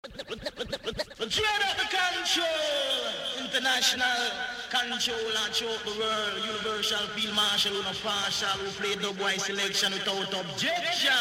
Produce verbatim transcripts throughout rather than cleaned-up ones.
Dread up the control, international control and choke the world. Universal field marshal, who no partial, who play dubwise selection without objection.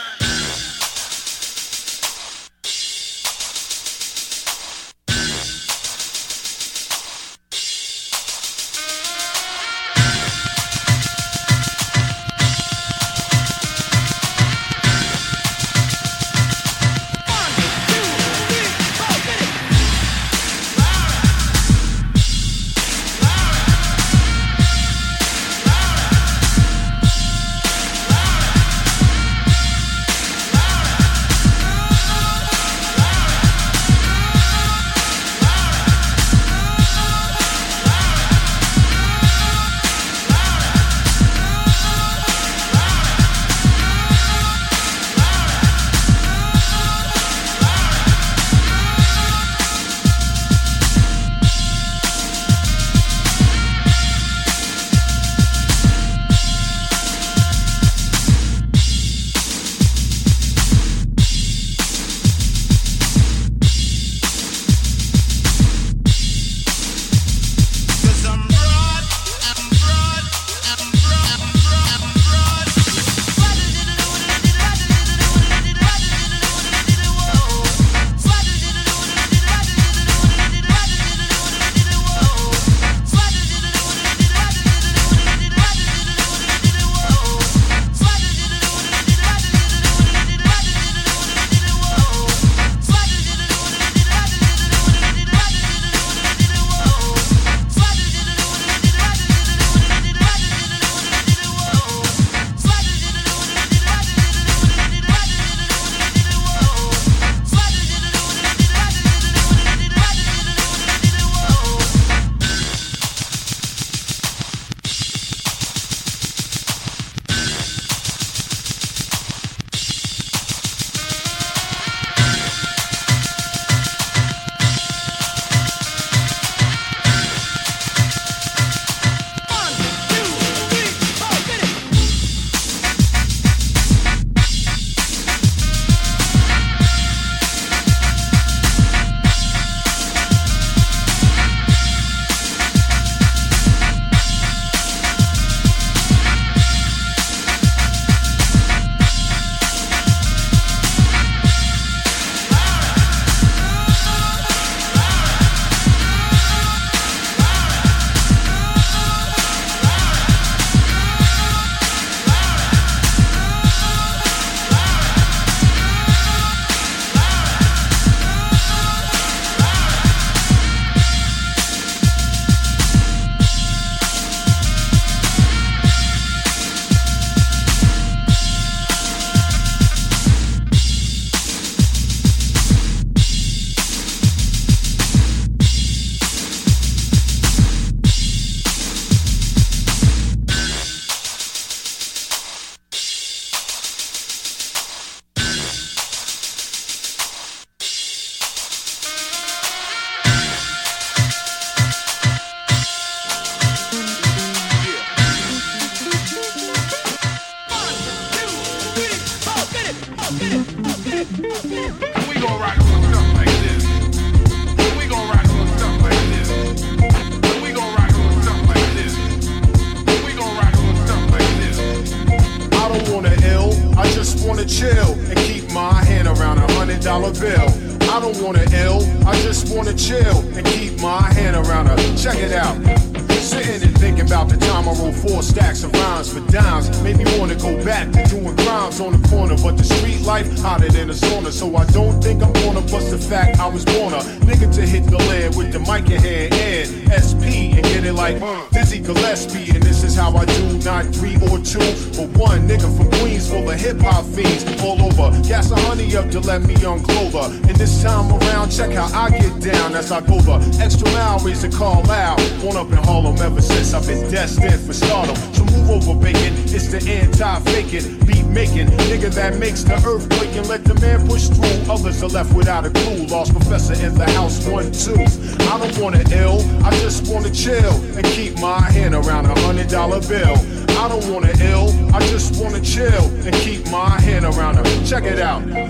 I go the extra mile, raise the call loud. Born up in Harlem ever since I've been destined for stardom. So move over, bacon. It's the anti-faking, beat making nigga that makes the earth quake and let the man push through. Others are left without a clue. Lost professor in the house, one, two. I don't wanna ill, I just wanna chill and keep my hand around a hundred dollar bill. I don't wanna ill, I just wanna chill and keep my hand around her. Check it out.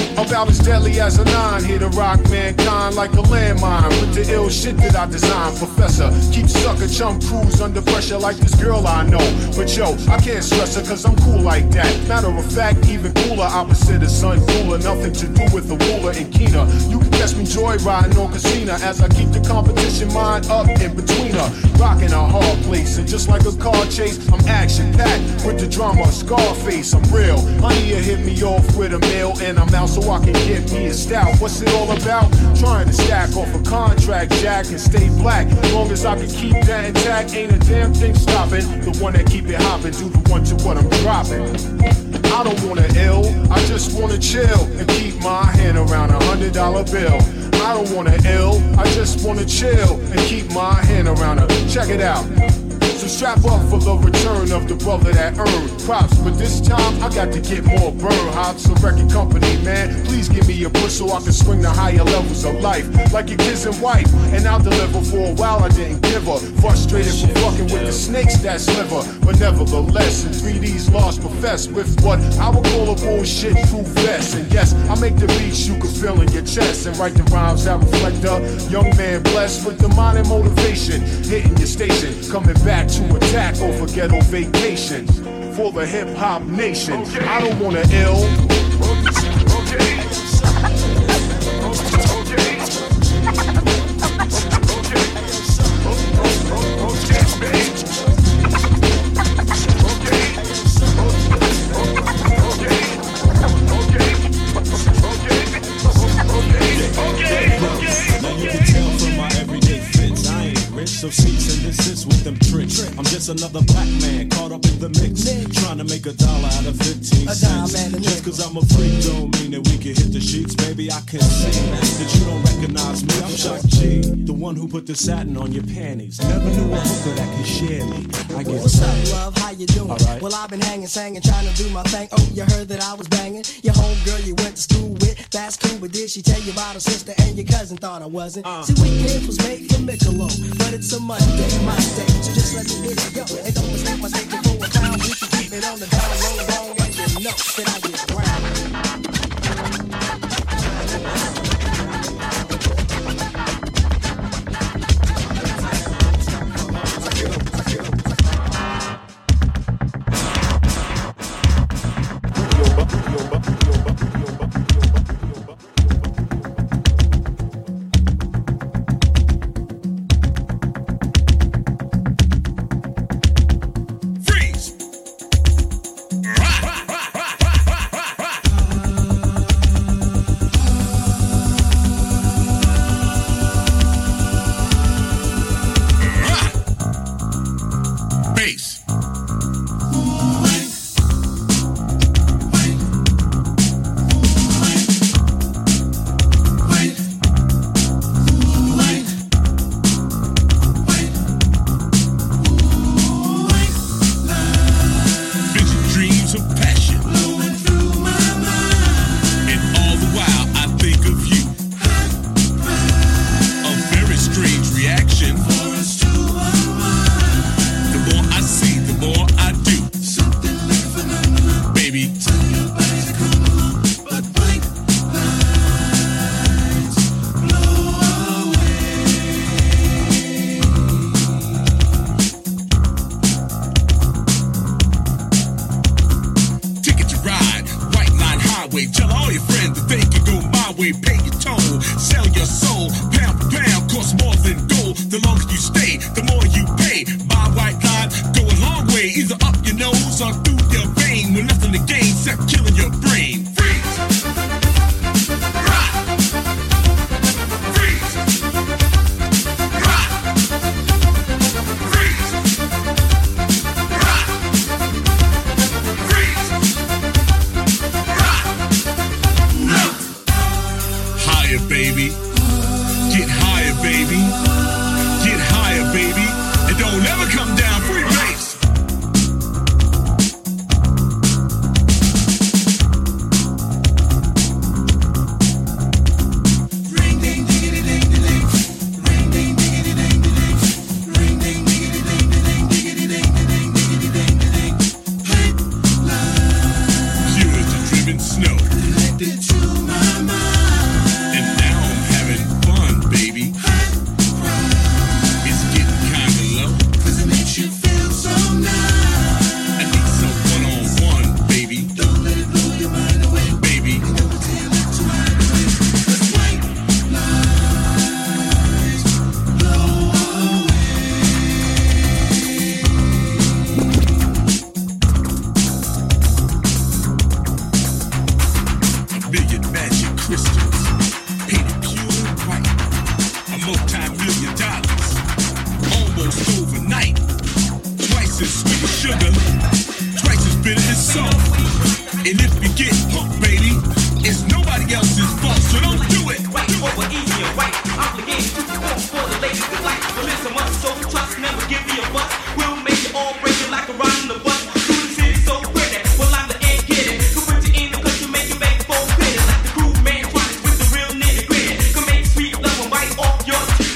About as deadly as a nine, here to rock mankind like a landmine. With the ill shit that I designed, Professor, keep sucker chum crews under pressure like this girl I know. But yo, I can't stress her cause I'm cool like that. Matter of fact, even cooler, opposite of sun cooler. Nothing to do with the ruler and Keener. You can catch me joyriding on Casino as I keep the competition mind up in between her. Rocking a hard place, and just like a car chase, I'm action-packed with the drama of Scarface. I'm real. Honey, hit me off with a meal, and I'm out so I can get me a stout. What's it all about? Trying to stack off a contract, Jack, and stay black. Long as I can keep that intact, ain't a damn thing stopping. The one that keep it hopping, do the one to what I'm dropping. I don't wanna ill, I just wanna chill and keep my hand around a hundred dollar bill. I don't wanna ill, I just wanna chill and keep my hand around a. Check it out. So strap up for the return of the brother that earned props. But this time I got to get more burn hops. A record company, man, please give me a push so I can swing the higher levels of life. Like your kids and wife, and I'll deliver. For a while I didn't give her. Frustrated from fucking with the snakes that sliver. But nevertheless, in three D's lost profess with what I would call a bullshit true vest. And yes, I make the beats you can feel in your chest, and write the rhymes that reflect a young man blessed with the mind and motivation. Hitting your station, coming back to attack over ghetto vacations for the hip hop nation. Okay. I don't wanna ill. Okay. So cease and desist with them tricks. I'm just another black man caught up in the mix, trying to make a dollar out of fifteen cents. Just cause I'm a freak don't mean that we can hit the sheets. Baby, I can see that you don't recognize me. I'm Shock G, the one who put the satin on your panties. Never knew a hooker that could share me. I get What's up, love? How you doing? Right. Well, I've been hanging, singing, trying to do my thing. Oh, you heard that I was banging your homegirl you went to school with. That's cool, but did she tell you about her sister and your cousin? Thought I wasn't. Uh. See, weekends was made for Michelob, but it's a Monday, my day, so just let me hit it go. And don't mistake my statement for a clown. We can keep it on the down low, long, and you know that I get around. Snow. Connected to my And if you get hooked, baby, it's nobody else's fault, so don't do it. Right over easy and right. Obligated to perform for the ladies that like to listen much. So trust, never give me a bus. We'll make it all break it like a ride in the bus. Through the city so pretty. Well, I'm the end kid. Could put you in the country, make you make for credit. Like the crew man trying with the real nitty gritty. Can make sweet love and bite off your teeth.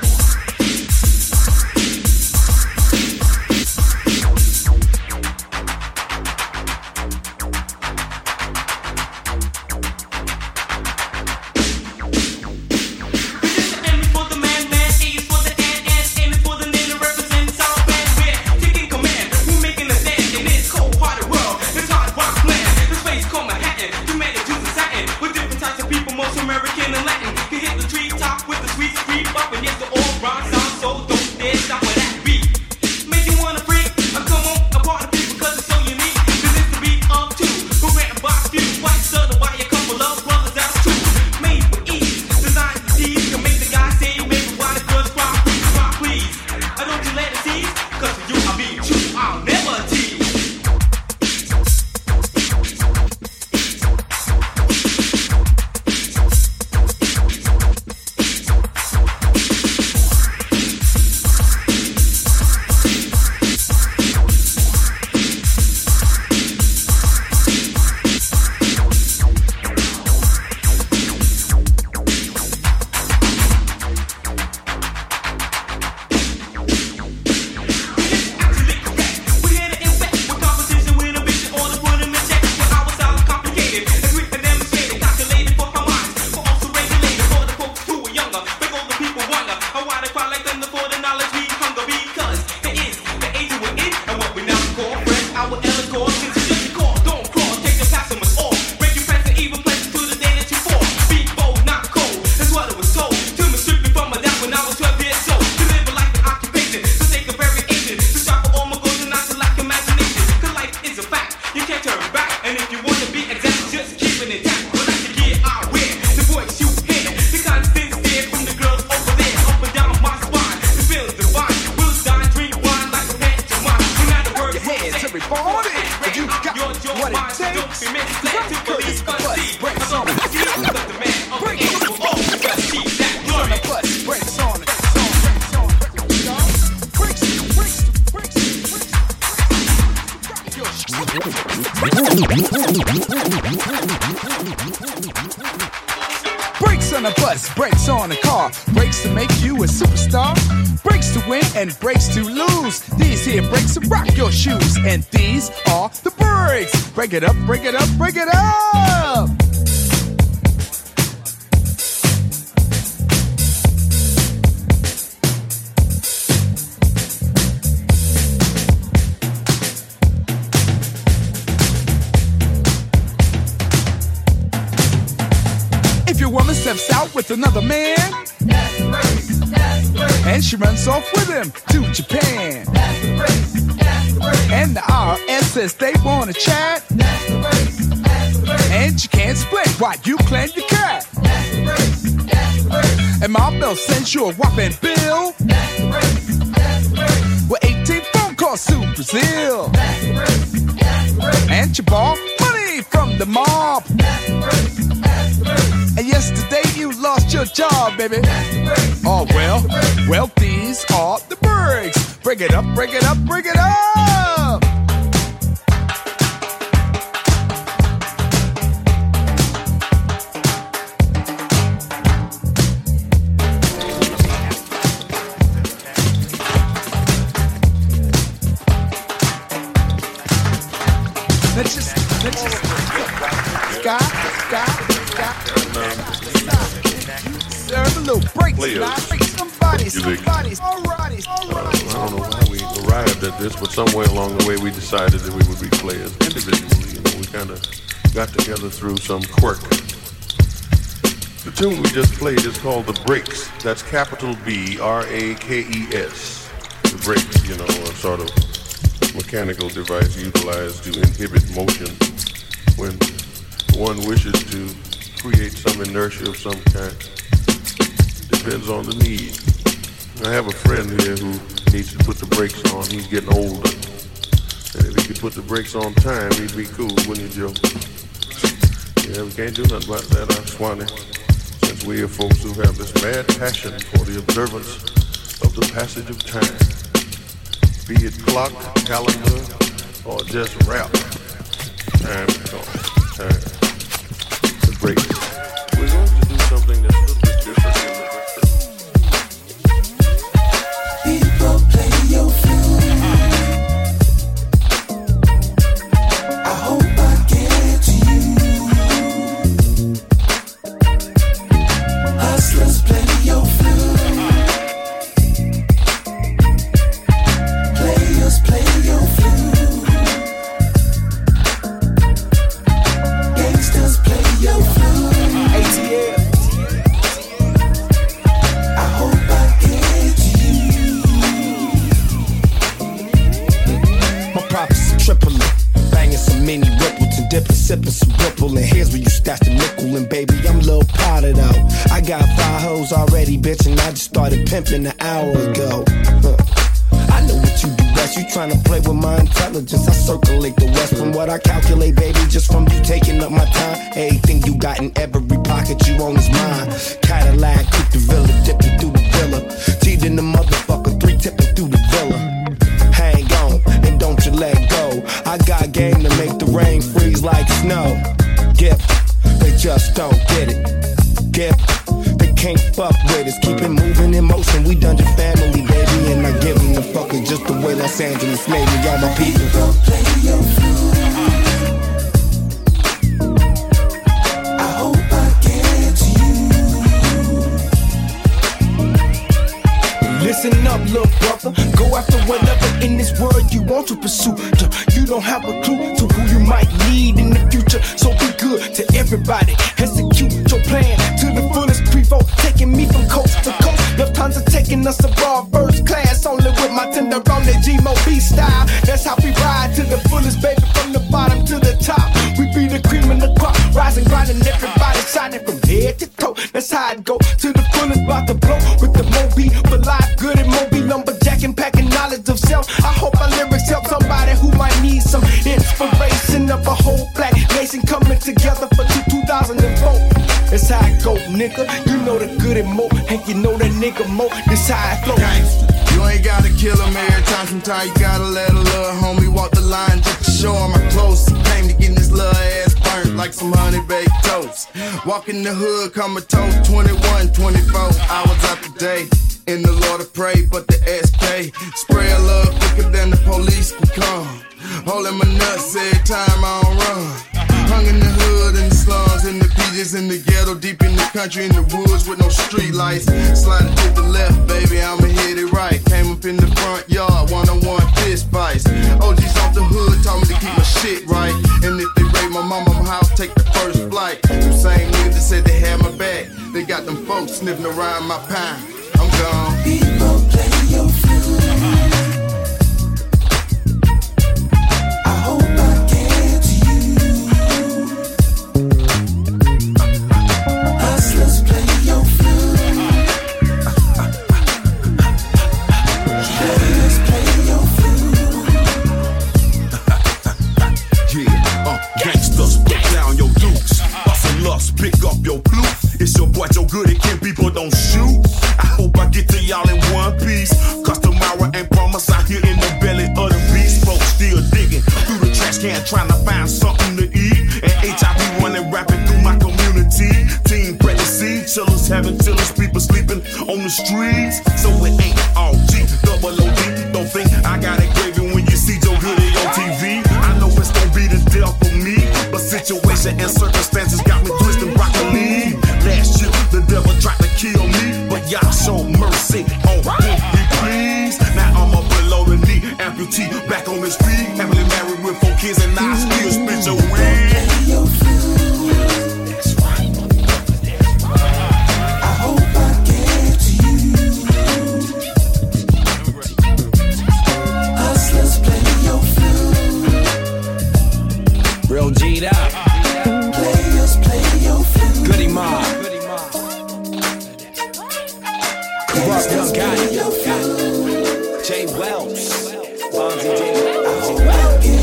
Brakes on a bus, brakes on a car, brakes to make you a superstar, brakes to win and brakes to lose. These here brakes will rock your shoes, and these are the brakes. Break it up, break it up, break it up. If your woman steps out with another man, that's the race, that's the race. And she runs off with him to Japan, that's the race, that's the race. And the R S says they wanna chat, that's the race, that's the race. And you can't split why you claim your cat, that's the race, that's the race. And Mom Bell sends you a whopping bill, that's the race, that's the race. With eighteen phone calls to Brazil, that's the race, that's the race. And you borrow money from the mob, that's the race. And yesterday you lost your job, baby. Oh, well, well, these are the brakes. Break it up, break it up, break it up. Let's just, let's just, Scott, Scott. Serve a little break tonight. Somebody, somebody, alrighty, alrighty. I don't know how we arrived at this, but somewhere along the way we decided that we would be players individually. You know, we kind of got together through some quirk. The tune we just played is called The Brakes. That's capital B R A K E S. The brakes, you know, a sort of mechanical device utilized to inhibit motion when one wishes to create some inertia of some kind. Depends on the need. I have a friend here who needs to put the brakes on. He's getting older. And if he could put the brakes on time, he'd be cool, wouldn't you, Joe? Yeah, we can't do nothing about that, uh, Swanee. Since we are folks who have this mad passion for the observance of the passage of time. Be it clock, calendar, or just rap. Time is gone. Time. The brakes. We're going to do something that's a little bit different in the people play your flute. I hope I get to you. Hustlers play your flute. Players play your flute. Gangsters play your flute. A T L. I hope I get to you. My profits are tripling, banging some mini ripples and dipping, sipping some ripple. And here's where you stash the nickel. And baby, I'm a little powdered out. I got five hoes already, bitch, and I just started pimping an hour ago. Huh. I know what you do best. You tryna play with my intelligence. I circulate the West from what I calculate, baby, just from you taking up my time. Everything you got in every pocket you own is mine. Cadillac, cook the villa, dipping through the villa. Teed in the motherfucker, three tipping through the villa. Hang on, and don't you let go. I got game to make the rain freeze like snow. Gift, they just don't get it. Gift, they can't fuck with us. Keep it moving in motion, we Dungeon family, baby. And I give them the fucker just the way Los Angeles made me. All my people play your flute. I hope I get to you. listen up, little brother. Go after whatever in this world you want to pursue. You don't have a clue to who you might need in the future. So be good to everybody. Execute your plan to the fullest. Prevost taking me from coast to coast. Lufthansa taking us abroad first class. Only with my tender on the G-Mo B style. That's how we ride to the fullest, baby. From the bottom to the top. We be the cream in the crop. Rising, grinding, everybody shining from head to toe. That's how it go to the fullest. About to blow with the Moby. For life, good and Moby. Lumberjacking, packing knowledge of self. I hope my lyrics help somebody who might need some inspiration of a whole black nation coming together for two thousand four. That's how it go, nigga. You know the good and more, and you know that nigga more. This how it flow. Gangsta. You ain't gotta kill him every time. Sometimes you gotta let a little homie walk the line just to show him how close he came to getting his little ass burnt like some honey baked toast. Walking the hood, come a toast. twenty-one, twenty-four hours out the day. In the Lord I pray, but the S K spray a little quicker than the police can come. Holding my nuts every time I don't run. Hung in the hood, in the slums, in the P Js, in the ghetto, deep in the country, in the woods with no street lights. Sliding to the left, baby, I'ma hit it right. Came up in the front yard, one-on-one fist fights. O Gs off the hood told me to keep my shit right. And if they raid my mama, I'll take the first flight. Them same niggas that said they had my back, they got them folks sniffing around my pine. I'm gone. People play your flute. I hope I get to you. Hustlers play your flute. Players play your flute. Yeah, uh, gangsters, put down your dukes. Hustle lust, pick up your flute. It's your boy Joe Goody, Kid people don't shoot. I hope I get to y'all in one piece. Cause tomorrow ain't promised out here in the belly of the beast. Folks still digging through the trash can trying to find something to eat. And H I V running rapping through my community. Team pregnancy, chillers having chillers, people sleeping on the streets. So it ain't all G, double O D. Don't think I got it gravy when you see Joe Goody on T V. I know it's gonna be the death for me, but situation and circumstances got me twisting broccoli. Last year, the devil tried to kill me, but y'all show mercy on him, please. Now I'm up below the knee, amputee, back on his feet. Happily married with four kids, and I still spit your weed. That's right. I hope I get to you. Hustlers play your flute. Real G'd up. Players play your flute. Goody Mob. Corrupt Young Gotti. Jay Wells. Bonzi J. I hope I get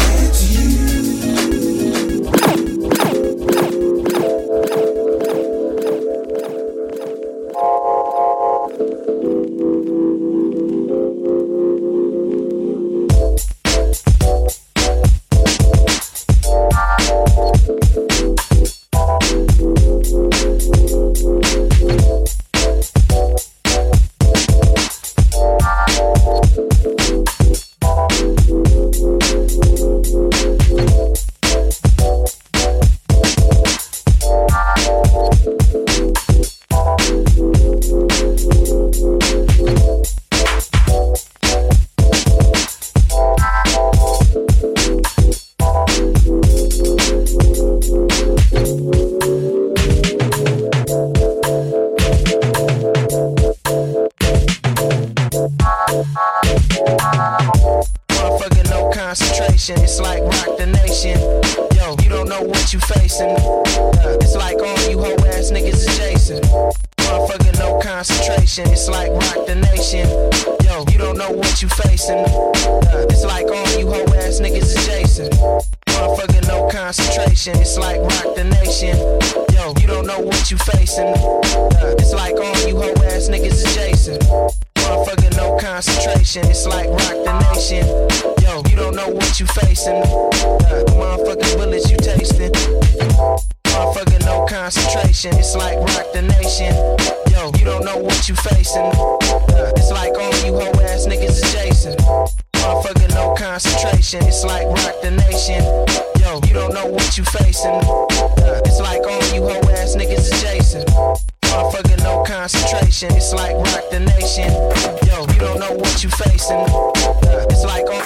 Motherfucker, no concentration. It's like rock the nation. Yo, you don't know what you facing. Uh, it's like all you hoe ass niggas is Jason. Motherfucker, no concentration. It's like rock the nation. Yo, you don't know what you facing. Uh, it's like all you hoe ass niggas is Jason. Motherfucker, no concentration. It's like rock the nation. Yo, you don't know what you facing. Uh, it's like all you hoe ass niggas is Jason. Motherfucker, no concentration. It's like rock the nation. Yo, you don't know what you facing. Uh, motherfucking bullets you tasting. Motherfucker, no concentration. It's like rock the nation. Yo, you don't know what you facing. Uh, it's like all you hoe ass niggas is Jason. Motherfucker, no concentration. It's like rock the nation. Yo, you don't know what you facing. Uh, it's like all you hoe ass niggas is Jason. Motherfucker, no concentration. It's like rock the nation. Yo, you don't know what you facing. Uh, it's like all.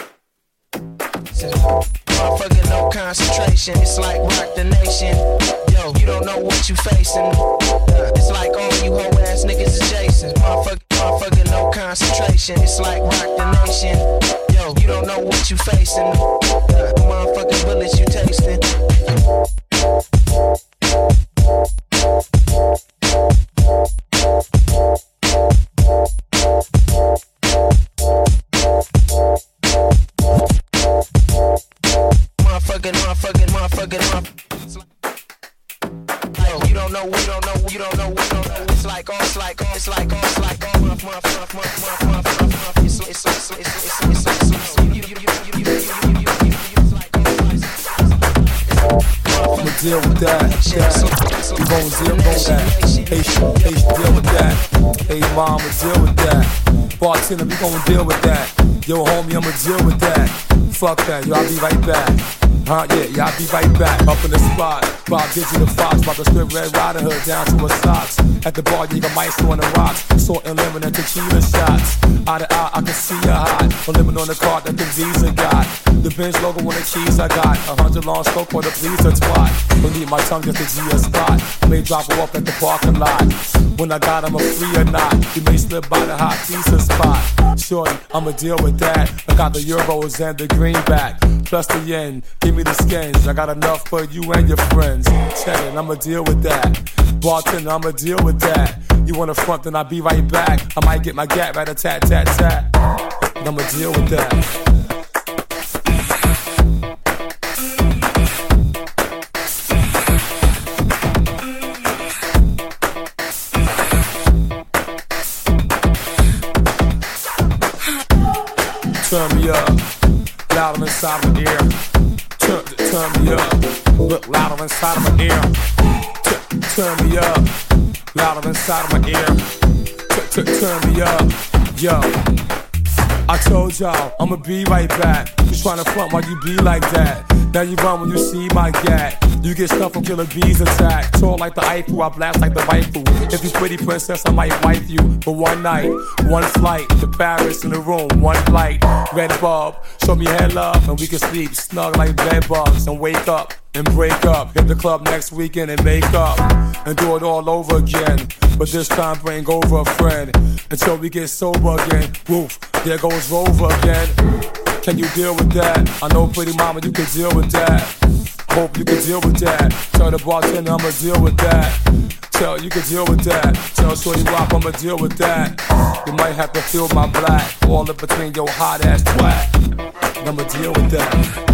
Motherfucker, no concentration. It's like rock the nation. Yo, you don't know what you facing. Uh, it's like all you hoe ass niggas is Jason. Motherfucker, motherfucker, no concentration. It's like rock the nation. Yo, you don't know what you facing. Uh, motherfucking bullets you tasting. Motherfucking, motherfucking, motherfucking, motherfucking. Yo, you don't know, we don't know, you don't know, we don't know. It's like all, it's like all, it's like all, it's like all. Muff, muff, muff, muff, muff, muff, muff. It's it's it's it's it's it's it's it's you you you you you you you it's like all. I'ma deal with that. that. We gon' deal with that. Hey, hey, deal with that. Hey, mom, I'ma deal with that. Bartender, we gon' deal with that. Yo, homie, I'ma deal with that. Fuck that, yo, I'll be right back. Huh, yeah, yeah, I'll be right back. Up in the spot, Bob Digital Fox, about to strip Red Rider Hood down to her socks. At the bar, you got maestro on the rocks, salt and lemon and tequila shots. Eye to eye, I can see you hot. A lemon on the card that the Visa got. The Benz logo on the keys I got. A hundred long stroke for the pleaser twat. Believe my tongue just a G S spot. I may drop her off at the parking lot. When I got him a free or not, you may slip by the hot pizza spot. Shorty, I'ma deal with that. I got the euros and the greenback, plus the yen. Give me the skins. I got enough for you and your friends. Check it, I'ma deal with that. Bartender, I'ma deal with that. You wanna front, then I'll be right back. I might get my gat right a tat tat tat. I'ma deal with that. Turn me up, louder inside of my ear. Turn, turn me up, look louder inside of my ear. Turn, turn me up, louder inside of my ear. Turn, turn me up, yo. I told y'all I'ma be right back. You tryna front while you be like that. Now you run when you see my gat. You get stuff from Killer Bees attack. Tall like the Eiffel, I blast like the rifle. If you pretty princess, I might wife you. For one night, one flight to Paris in the room, one flight. Red bulb, show me head love, and we can sleep snug like bed bugs and wake up and break up. Hit the club next weekend and make up and do it all over again. But this time bring over a friend until we get sober again. Woof, there goes Rover again. Can you deal with that? I know, pretty mama, you can deal with that. Hope you can deal with that. Tell the bartender I'ma deal with that. Tell you can deal with that. Tell Shorty Rock I'ma deal with that. You might have to feel my black, all in between your hot ass twat. I'ma deal with that.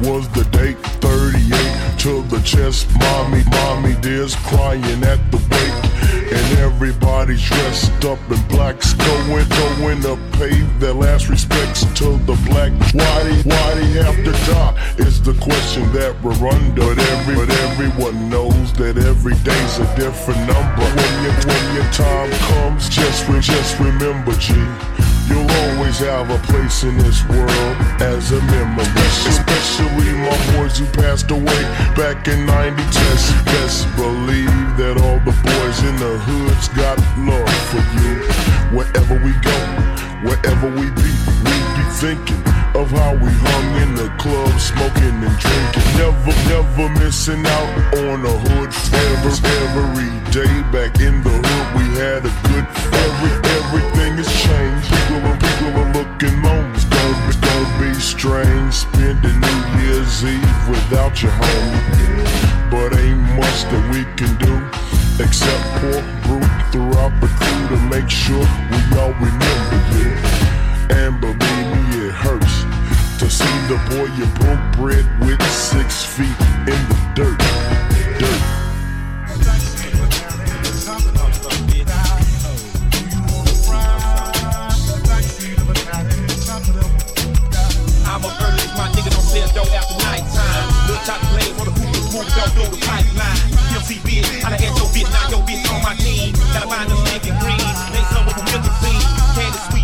was the date, thirty-eight to the chest. Mommy, mommy, dear's crying at the wake. And everybody's dressed up in blacks, going, going to pay their last respects to the black. Why they, why they have to die is the question that we're under. But every, but everyone knows that every day's a different number. When your, when your time comes, just, re, just remember, G, you'll always have a place in this world as a memory. Especially my boys who passed away back in ninety. Just best believe that all the boys in the hood's got love for you. Wherever we go, wherever we be, we be thinking of how we hung in the club, smoking and drinking. Never, never missing out on a hood forever. Every day back in the hood, we had a good. Every, everything has changed. People are, people are looking moments. Gonna be, gonna be strange. Spending New Year's Eve without your homie. But ain't much that we can do except pour brew throughout the crew to make sure we all remember you. And believe me, it hurts to see the boy you broke bread with six feet in the dirt. Dirt. I'm up early, my nigga don't sell dough after nighttime. Little top players on the hoop, move dough through the pipeline. P M C bitch, I done had your bitch, now your bitch on my team. Gotta find them naked green, make some with a milky scene. Candy sweet,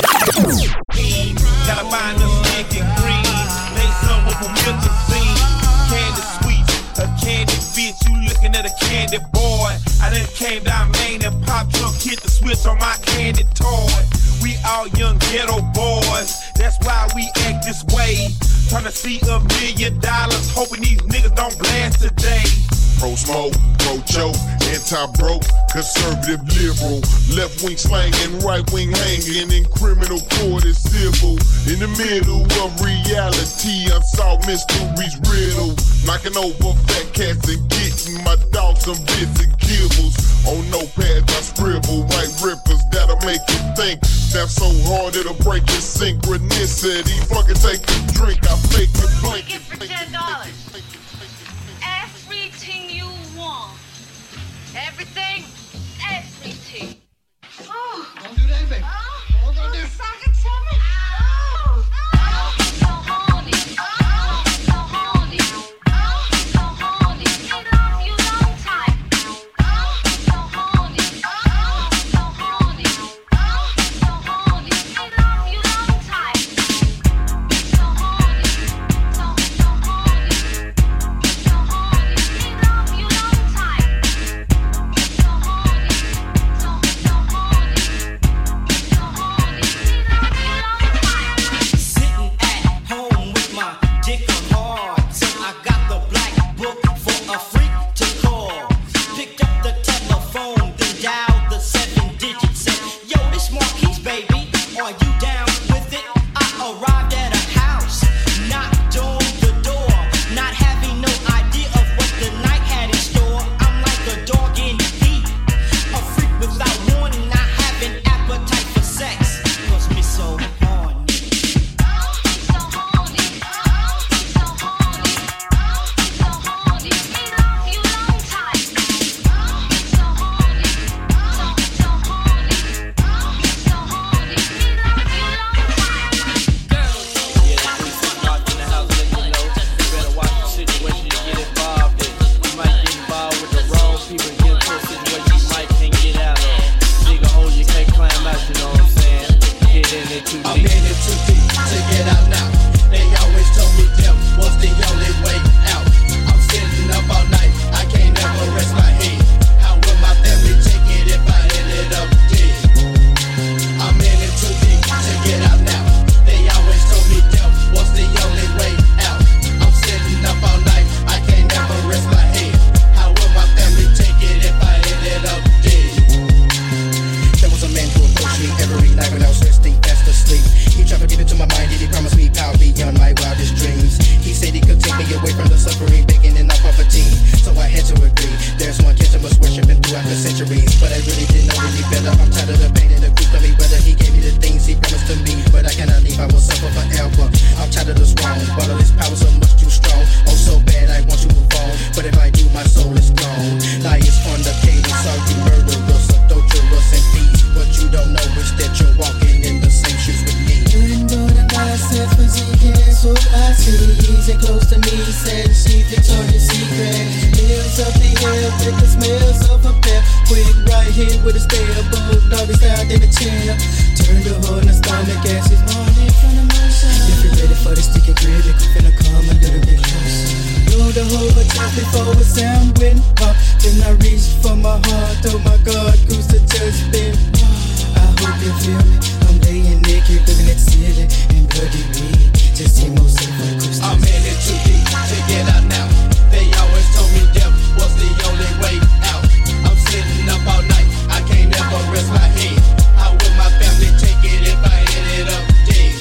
gotta find them naked green, make some with a milky scene. Candy sweet, a candy bitch, you looking at a candy boy. I done came down Main and pop trunk, hit the switch on my candy toy. We all young ghetto boys, that's why we act this way. Tryna see a million dollars, hoping these niggas don't blast today. Pro smoke, pro choke, anti-broke, conservative liberal, left wing slanging, right wing hanging, in criminal court is civil. In the middle of reality, unsolved mysteries riddle, knocking over fat cats and getting my dogs some bits and kibbles. On notepads I scribble white rippers that'll make you think. Snap so hard it'll break your synchronicity. Fucking take a drink, I fake it, blink it. For ten dollars. Everything you want. Everything, everything. Oh, don't do that, baby. Oh, don't do that. Suck it to me. Oh, oh, so horny. Oh, so horny. Oh, so horny. We love you long time. Oh, so horny. Oh, so horny. Oh, so horny. We love you long time. So horny. So, so horny. So horny. We love you long time. So horny. So, so horny. So horny. We love you long time. Sitting at home with my dick on hard, so I got the black book for a freak to call. Picked up the telephone, then dialed the seven digits. Said, yo, this Marquise, baby, are you down with it? I arrived at a house, knocked on the door, not having no idea of what the night had in store. I'm like a dog in heat, a freak without warning, not having appetite for sex. Cause me so horny. So horny. Oh, so horny. Oh, so horny. We love you long time. Oh, so horny. So, so horny. Oh, so horny. We love you long time. Yeah, the police is locked in the house, let you know. You better watch the situation you get involved in. You might get involved with the wrong people and get into a situation you might can't get out of. Dig a hole you can't climb out, you know what I'm saying? Get in it too I'm deep. in it too deep to get out now. They always told me death was the only way out. I'm sitting up all night, I can't never rest my head. How will my family take it if I ended up dead? I'm in it too deep to get out now. They always told me death was the only way out. I'm sitting up all night, I can't never rest my head. How will my family take it if I ended up dead? There was a man who approached me every night when I was resting fast asleep. He tried to get into bulldog style in the chair. Turn the hole in the stomach as she's morning from the motion. If you're ready for the sticky gritty, finna come a little bit closer. Blow the whole chest before the sound went off. Then I reach for my heart, oh my God, cruise to touch them. I hope you feel me. I'm laying naked, looking at the ceiling and bloody red. Just see most of the coast. I'm in it too deep to get out now. They always told me death was the only way out. I'm sitting up all night, I can't ever rest my head. How will my family take it if I ended up dead?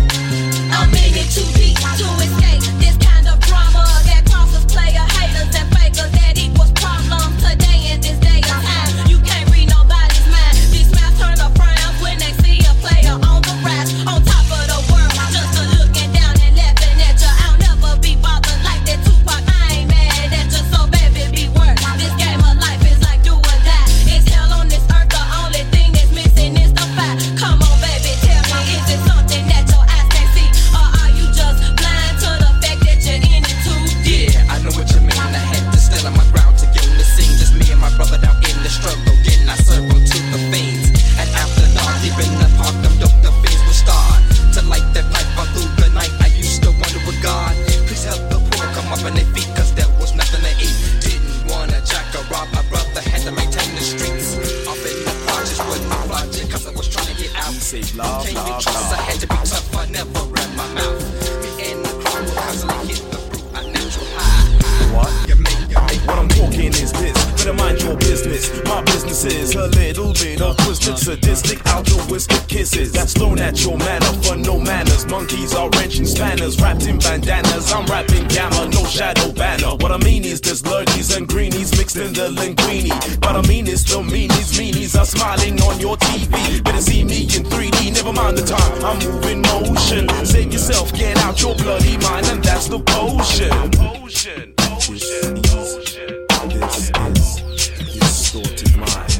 I'm in it too deep to escape this kind of drama that crosses player haters and fakers that equals problems today in this day of time. You can't read nobody's mind. These smash turn a frown when they see a player on the rise, on top of the world, just a looking down and laughing at you. I'll never be bothered like that Tupac. I ain't mad at you, so baby be worth. This game of life is like do or die. It's hell on this earth, the only thing that's missing is the fire. Come on, baby, tell me, is it something that your eyes can't see, or are you just blind to the fact that you're in it too deep? Yeah, I know what you mean. I had to stand on my ground to get in the scene. Just me and my brother down in the struggle, getting our circle to the fiends. And after dark, deep in the park, them dope the fiends will start to light that pipe all through the night. I used to wonder with God, please help the poor come up on their feet, cause there was nothing to eat. Didn't wanna jack or rob my brother, had to maintain the streets. Up in the projects with my project, cause I was trying to get out. Say blah, Can't blah, you trust? blah. I had to be tough, I never ran my mouth. Me and the crew will constantly hit the fruit, a natural high. What? You make, you make. What I'm talking is this, better mind your business. My business is a little bit of twisted, sadistic, altruistic kisses that's thrown at your manner for no manners. Monkeys are wrenching spanners, wrapped in bandanas. I'm rapping gamma, no shadow banner. What I mean is there's lurgies and greenies mixed in the linguine. What I mean is the meanies, meanies are smiling on your T V. Better see me in three D, never mind the time, I'm moving motion. Save yourself, get out your bloody mind, and that's the potion. Potion, potion, potion. This is distorted mind.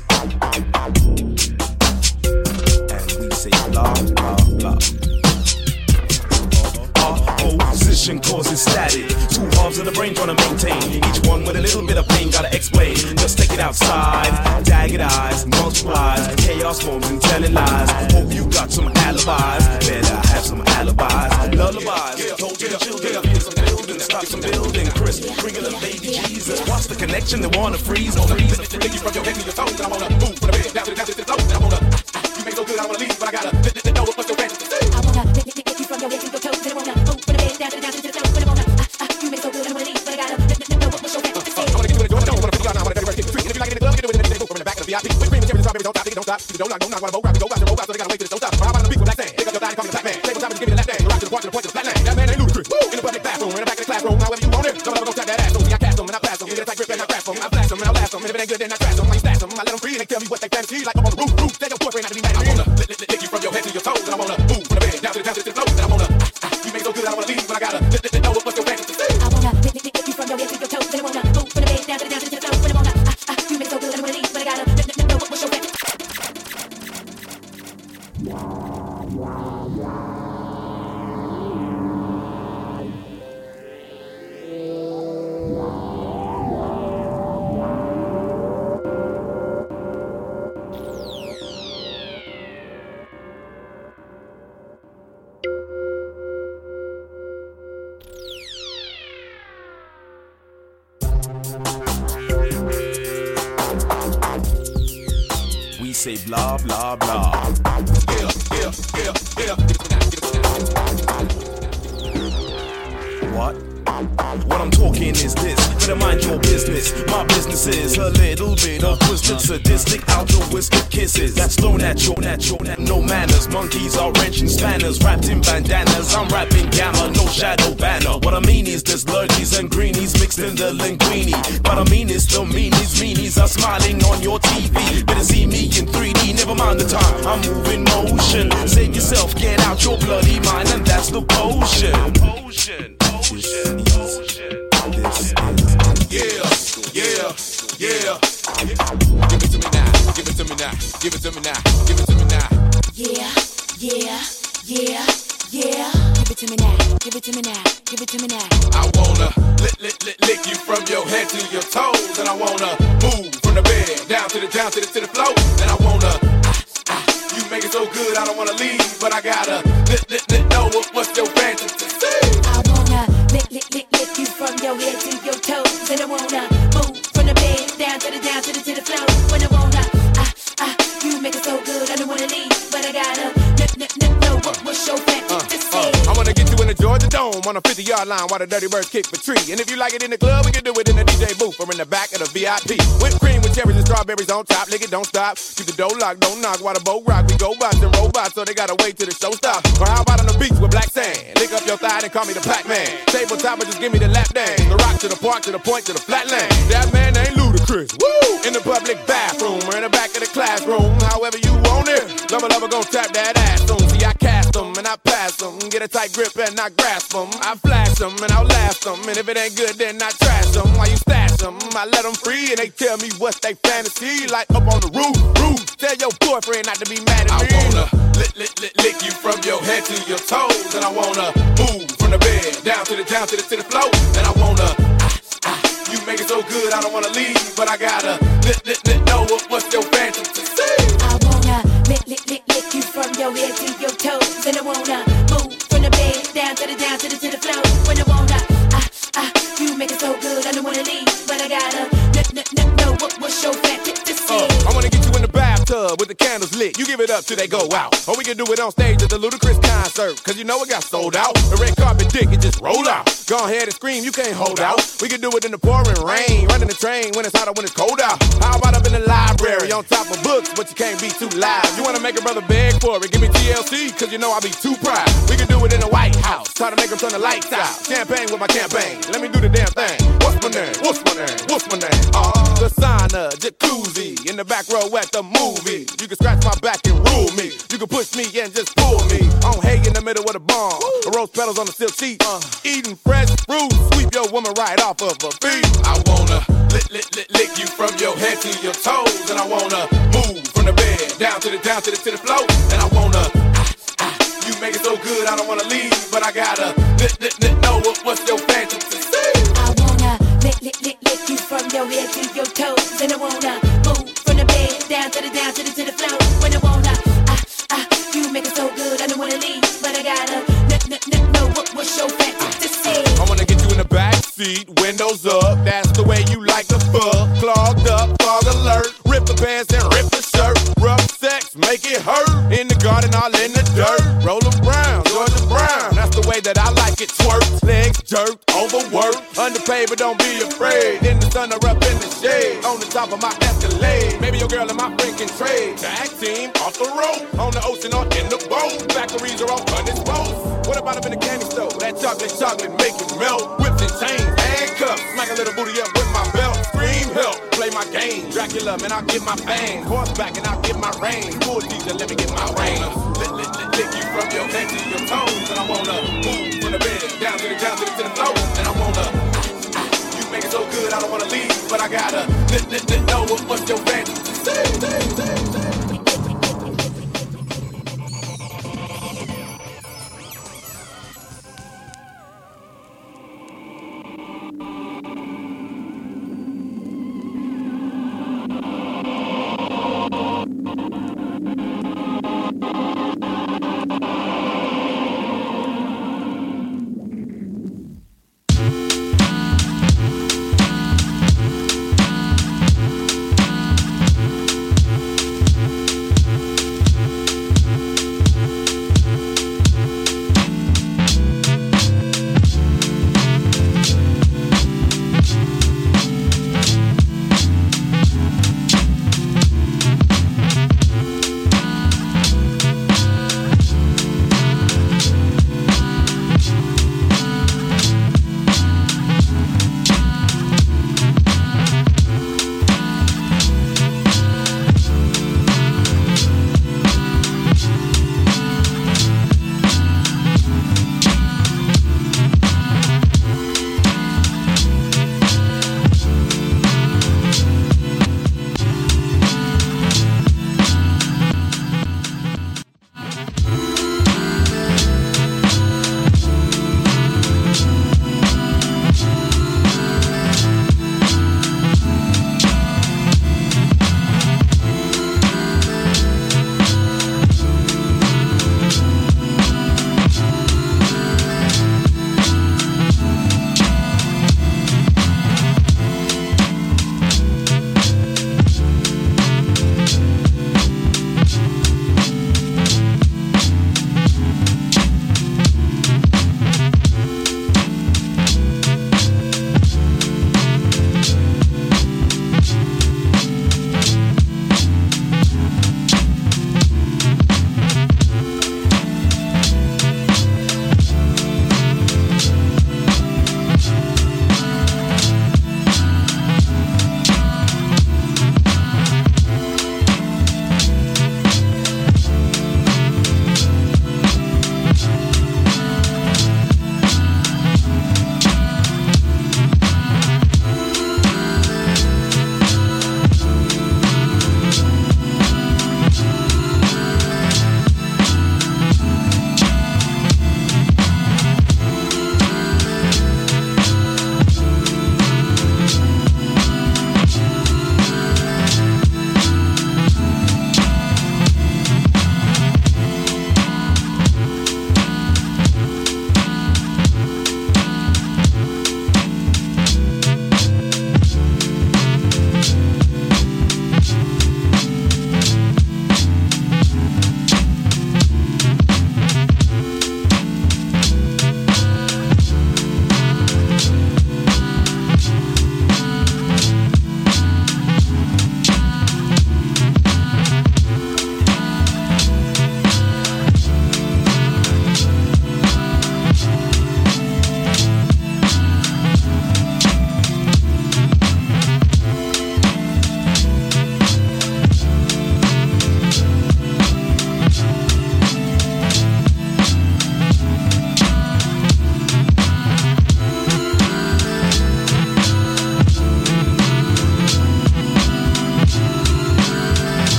And we say blah, blah, blah. Opposition causes static. Two halves of the brain trying to maintain. Each one with a little bit of pain, gotta explain. Just take it outside, dagged eyes, multiplies. Chaos forms and telling lies. Hope you got some alibis. Better have some alibis. Lullabies, told you the children. Here's some building, stop some building. Chris, bring in the baby Jesus. What's the connection? They wanna freeze on the freeze. Take you from your head to your toes, and I wanna move from the bed down to the down to the floor. And I wanna, you make so good, I wanna leave, but I gotta know what's your best to say. I wanna take you from your head to your toes, and I wanna move from the bed down to the down to the floor. And I wanna, you make so good, I wanna leave, but I gotta know what's your best to say. I wanna get you in the door, I wanna put you out now, I wanna get you free. And if you like it in the club, you can do it in the day. Go from the back of the V I P. With cream and cherries, strawberries, don't stop, don't stop. You don't knock, don't knock, wanna boat rock, you go out, you roll out, so they gotta wait till it don't stop. How about on the beat with black sand? Pick up your body, come to the black man. Take some time to give me the last name. Rock to the point to the point to the flat line. That man ain't ludicrous. Woo! In the public bathroom, in the back of the classroom, however you want it. Don't ever go tap that ass. So see, I cast them and I blast them. You get a tight grip and I grasp them. I blast them and I blast them. And if it ain't good, then I trash them. I stash them. I let them free and they tell me what they fancy. Like I'm on the roof, roof. Tell your boyfriend not to be mad at me. I wanna lick, lick, lick you from your head to your toes, and I wanna move from the bed down to the down to the floor. And I wanna, you make so good, I wanna leave, but I gotta know what's your best to say. I wanna take you from your head to your toes, and I wanna move from the bed down to the down to the floor. And I wanna, you make so good, I wanna leave, but I gotta know what's your best. We say blah, blah, blah. Yeah, yeah, yeah, yeah. What? What I'm talking is this, better mind your business. My business is a little bit of twisted, sadistic, altruistic kisses that's thrown at your, at your, no manners. Monkeys are wrenching spanners, wrapped in bandanas. I'm rapping gamma, no shadow banner. What I mean is there's lurgies and greenies mixed in the linguine. What I mean is the meanies, meanies are smiling on your T V. Better see me in three D, never mind the time, I'm moving motion. Save yourself, get out your bloody mind, and that's the potion. Potion. Potion. This is yeah, yeah, yeah. Give it to me now, give it to me now, give it to me now, give it to me now. Yeah, yeah, yeah, yeah. Give it to me now, give it to me now, give it to me now. I wanna lick, lick, lick, lick you from your head to your toes, and I wanna move from the bed down to the down to the to the floor, and I I don't wanna leave, but I gotta let, let, let know what, what's your fantasy. I wanna lick, lick, lick, lick you from your head to your toes, and I wanna move from the bed down to the down to the to the floor. When I wanna, ah ah, you make it so good, I don't wanna leave, but I gotta let, let, let know what, what's your fantasy. Uh, uh, I wanna get you in the Georgia Dome on a fifty yard line while the Dirty Birds kick for tree. And if you like it in the club, we can do it in the D J booth or in the back of the V I P. Whipped cream with cherries and strawberries on top. Lick it, don't stop. Keep the dough locked, don't knock while the boat rock. We go bots and robots, so they gotta wait till the show stops. Or how about on the beach with black sand? Lick up your thigh and call me the Pac-Man. Tabletop, but just give me the lap dance. The rock to the park, to the point, to the flatland. That man ain't ludicrous. Woo! In the public bathroom or in the back of the classroom. However you want it. Lover, lover, gon' tap that ass soon. See, I cast them and I pass them. Get a tight grip and I grasp them. I flash them and I'll last them. And if it ain't good, then I trash them. While you stash them, I let them free and they tell me what's they fantasy. Like up on the roof, roof. Tell your boyfriend not to be mad at me. I wanna lick, lick, lick, lick you from your head to your toes. And I wanna move from the bed down to the, down to the, to the floor. And I wanna, ah, ah, you make it so good, I don't wanna leave. But I gotta lick, lick, lick, know what, what's your fantasy. I wanna lick, lick, lick, lick you from your head to your toes, and I wanna move from the bed down to the down to the to the floor. When I wanna, ah ah, you make it so good, I don't wanna leave, but I gotta let, let, let know what, what's your fantasy. Uh, I wanna get you in the bathtub with the candles lit. You give it up till they go out. Or we can do it on stage at the Ludacris concert. Cause you know it got sold out. The red carpet dick, it just roll out. Go ahead and scream, you can't hold out. We can do it in the pouring rain. Running the train when it's hot or when it's cold out. How about up in the library on top of books, but you can't be too loud. You wanna make a brother beg for it, give me T L C, cause you know I be too proud. We can do it in the White House. Try to make them turn the lights out. Champagne with my campaign. Let me do the damn thing. What's my name? What's my name? What's my name? Uh, the sauna, jacuzzi. In the back row at the movie. You can scratch my back and rule me. You can push me and just pull me. On hay in the middle of the barn. The rose petals on the silk sheet. Uh, eating fresh fruit. Sweep your woman right off of her feet. I wanna lick, lick, lick, lick you from your head to your toes. And I wanna move from the bed down to the, down to the, to the floor. And I wanna, ah, ah, you make it so good, I don't wanna leave. But I gotta lick, lick, lick, know what, what's your fantasy. I wanna lick, lick, lick, lick you from your head to your toes. And I wanna move from the bed down to the down to the to the floor. When I wanna, ah ah, you make it so good, I don't wanna leave, but I gotta let, let, let know what, what's your fantasy. I wanna get you in the back seat, windows up. That's the way you like the fuck. Clogged up, fog alert. Rip the pants and rip the shirt. Rough sex, make it hurt. In the garden, all in the dirt. Roller Brown, Georgia Brown. That's the way that I like it. Twerk, legs jerked, overworked. Underpaid, but don't be afraid. In the sun or up in the shade. On the top of my Escalade. Maybe your girl and my friend can trade. Tag team, off the road. On the ocean or in the boat. Factories are all undisposed. What about up in the candy store? That chocolate, chocolate, make it melt. Whips and chains, handcuffs. Smack a little booty up with my belt. Scream help, play my game. Dracula, man, I'll get my bang. Horseback and I'll get my reign. Full teacher, let me get my reign. Lick, lick, lick, lick you from your head to your toes. And I wanna move from the bed down to the, down to the, to the floor. And I wanna, ah, ah, you make it so good, I don't wanna leave. But I gotta lick, lick, lick, know what, what's your fantasy. Say, say, say, say.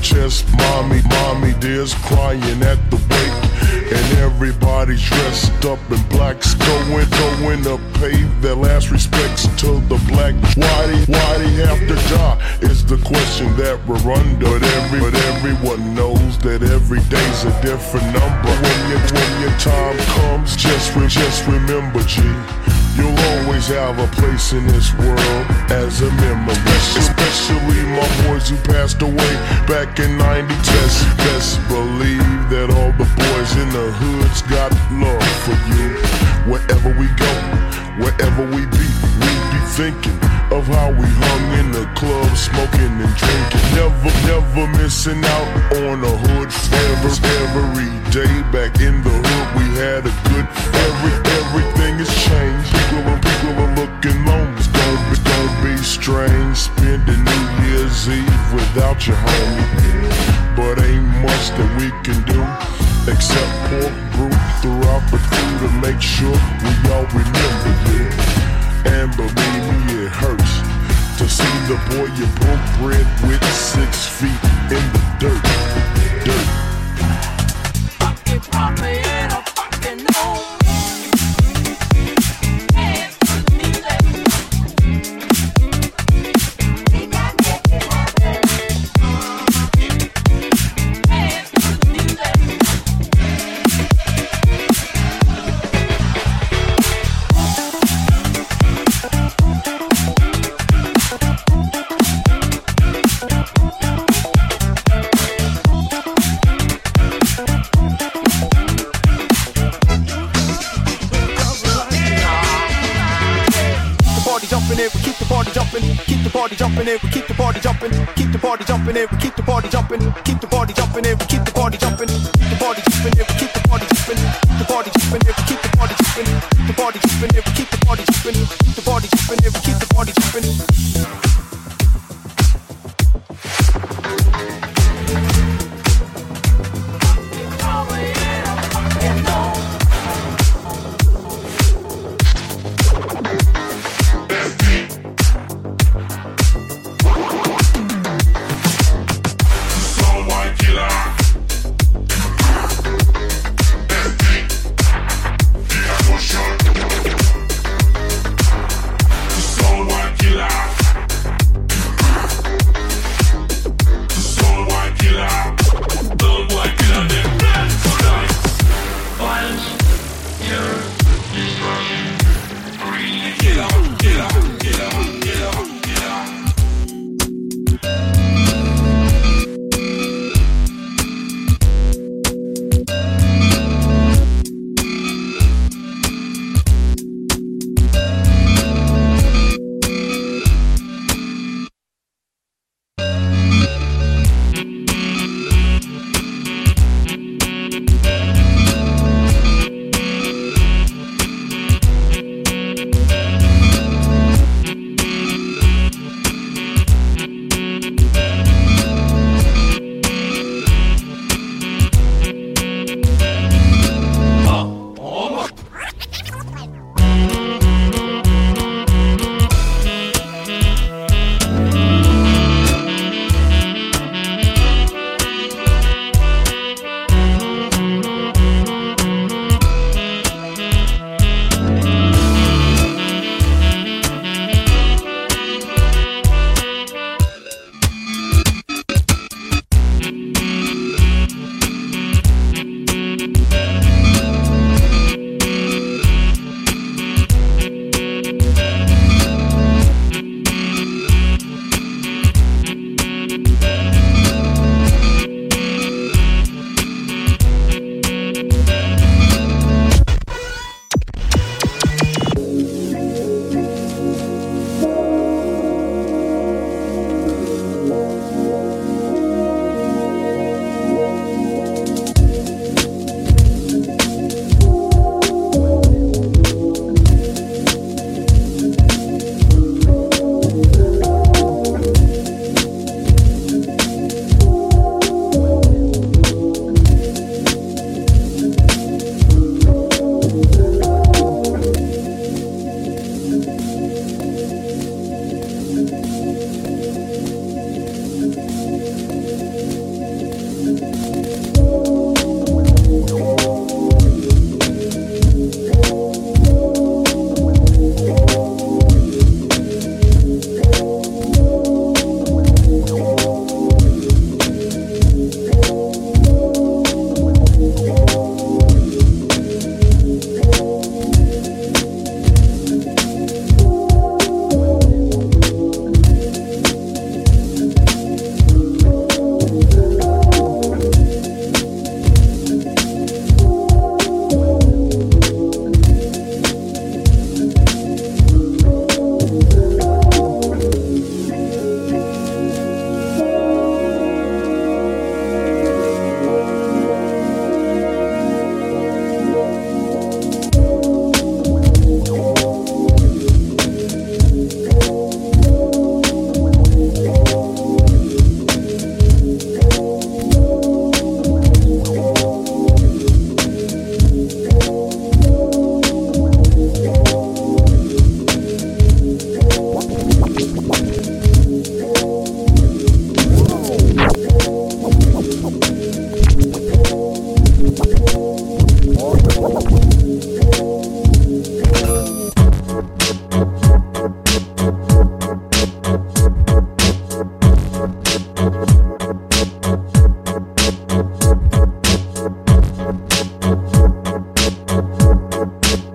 chest. Mommy, mommy, there's crying at the wake. And everybody's dressed up in blacks, going, going to pay their last respects to the black. Why they, why they have to die is the question that we're under. But every, but everyone knows that every day's a different number. When your, when your time comes, just, re, just remember, G, you'll always have a place in this world as a memory. Especially my boys who passed away back in ninety. Best, best believe that all the boys in the hoods got love for you. Wherever we go, wherever we be, we be thinking of how we hung in the club, smoking and drinking. Never, never missing out on a hood forever. Every day back in the hood, we had a good. Every, everything has changed. People are, people are looking lonely. It's gonna be, gonna be strange spending New Year's Eve without your homie. But ain't much that we can do except pour brew throughout the crew to make sure we all remember you. And believe me, it hurts to see the boy you broke bread with six feet in the dirt. Dirt. Fucking properly in a fucking home. Keep the party jumping, keep the party jumping, we keep the party jumping, keep the party jumping, we keep the party jumping, keep the party jumping, we keep the party jumping, keep the party jumping, we keep the party jumping, the party jumping, we keep the party jumping, the party jumping, we keep the party jumping, the party jumping, we keep the party jumping. Someone killer.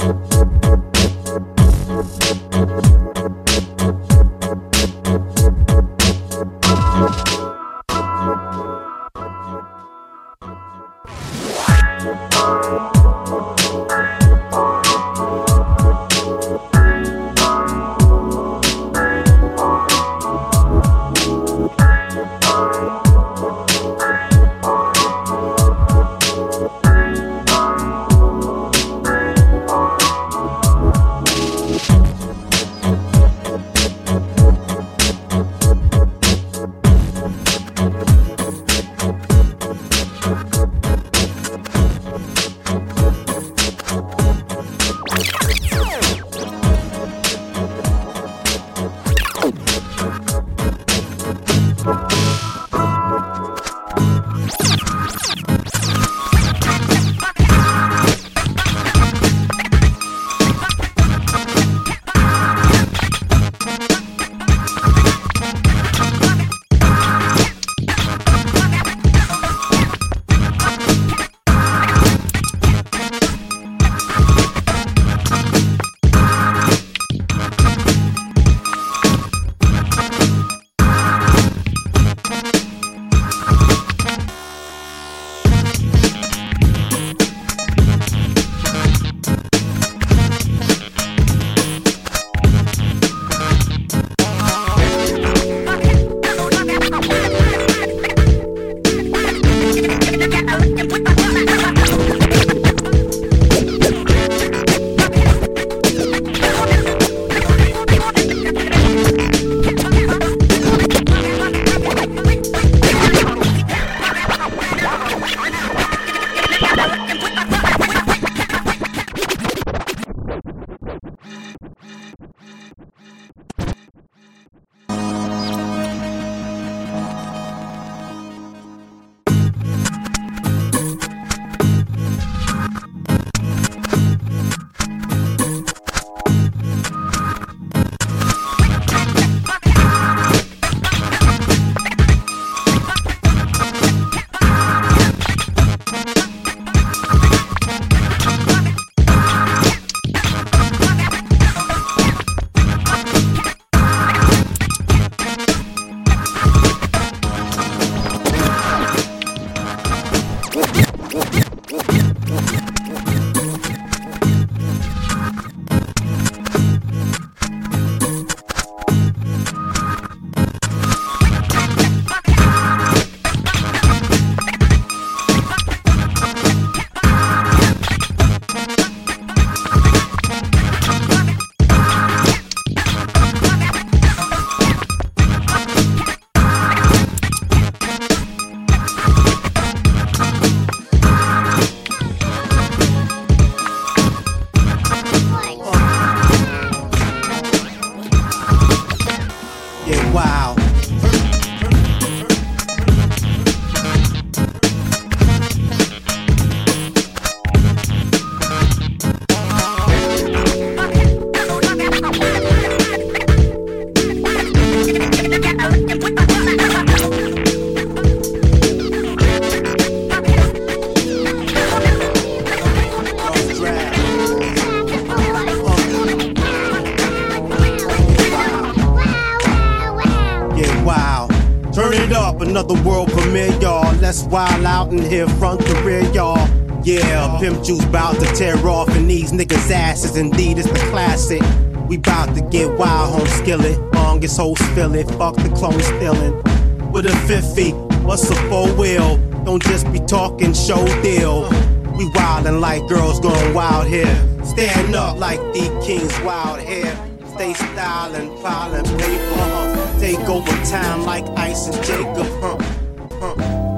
another world premiere, y'all. Let's wild out in here, front to rear, y'all. Yeah, Pimp Juice bout to tear off in these niggas' asses. Indeed, it's the classic. We bout to get wild, home skillet. Longest whole spill it, fuck the clone stealing. With a fifty, what's a four wheel? Don't just be talking, show deal. We wildin' like girls going wild here. Stand up like the king's wild hair. Stay stylin', pilin' paper, huh? Take over time like Ice and Jacob, huh? huh.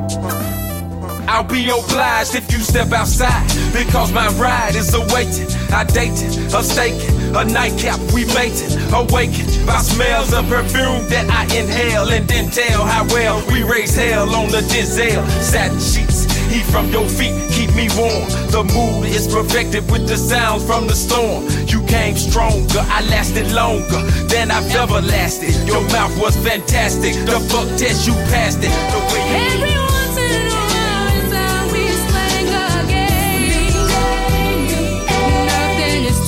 I'll be obliged if you step outside, because my ride is awaiting. I dated, a staking, a nightcap we mated, awakened by smells of perfume that I inhale, and then tell how well we raise hell on the Denzel. Satin sheets, heat from your feet, keep me warm. The mood is perfected with the sounds from the storm. You came stronger, I lasted longer than I've ever lasted. Your mouth was fantastic, the fuck test you passed it. The way you Every once in a while it's how we slang a game. Nothing is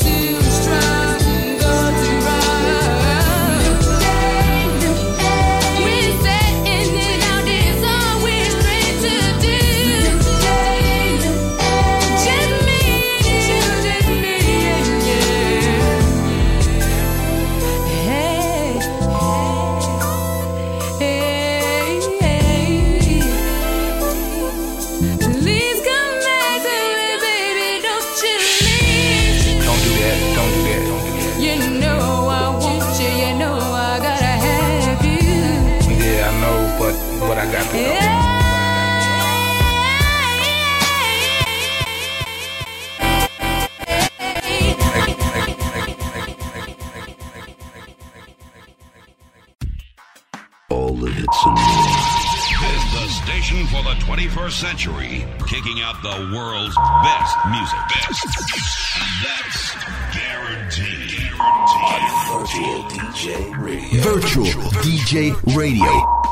twenty-first century, kicking out the world's best music. Best. That's guaranteed. On Virtual D J Radio. Virtual D J Radio.